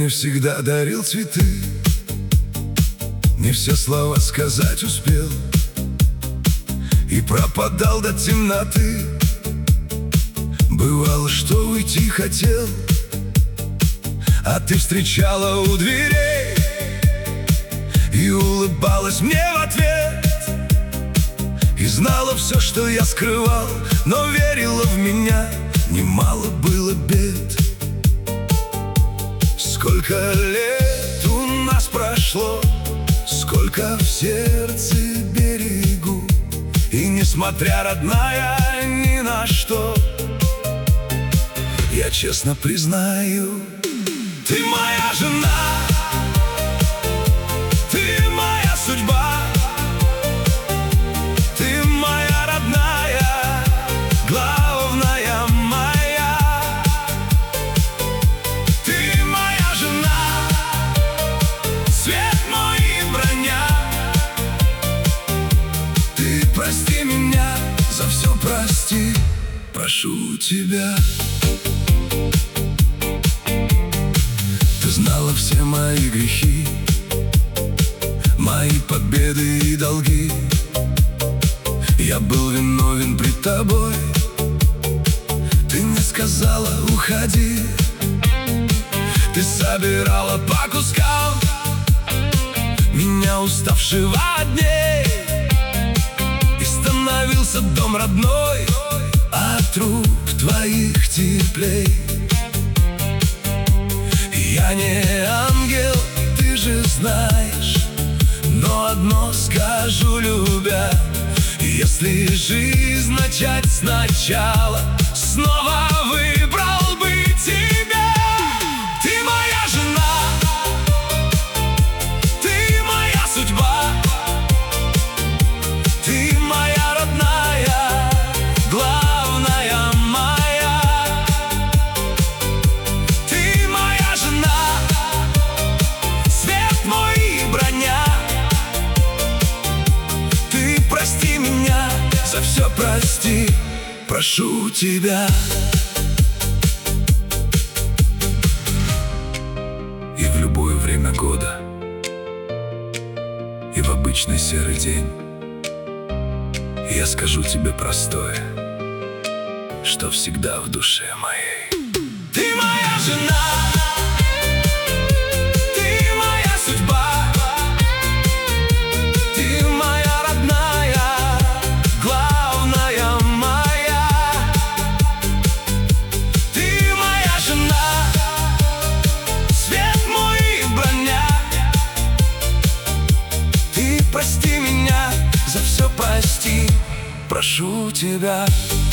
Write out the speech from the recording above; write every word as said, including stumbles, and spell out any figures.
не всегда дарил цветы, не все слова сказать успел, и пропадал до темноты. Бывало, что уйти хотел, а ты встречала у дверей и улыбалась мне в ответ, и знала все, что я скрывал, но верила в меня. Немало было бед. Сколько лет у нас прошло, сколько в сердце берегу, и несмотря, родная, ни на что, я честно признаю: ты моя жена, ты моя судьба, ты моя родная, главная моя. Ты моя жена, свет мой и броня. Ты прости меня, за все прости, прошу тебя. Ты знала все мои грехи, мои победы и долги. Я был виновен пред тобой, ты не сказала уходи. Ты собирала по кускам меня, уставшего от дней, и становился дом родной от рук твоих теплей. Я не ангел, ты же знаешь, но одно скажу, любя: если жизнь начать сначала, снова выбрал бы тебя. Ты моя жена, ты моя судьба, ты моя родная, главная моя. Ты моя жена, свет мой и броня. Ты прости меня, за все прости, прошу тебя. И в любое время года, и в обычный серый день я скажу тебе простое, что всегда в душе моей. Ты моя жена, ты моя судьба, ты моя родная, главная моя. Ты моя жена, свет мой и броня. Ты прости меня, за все прости, прошу тебя.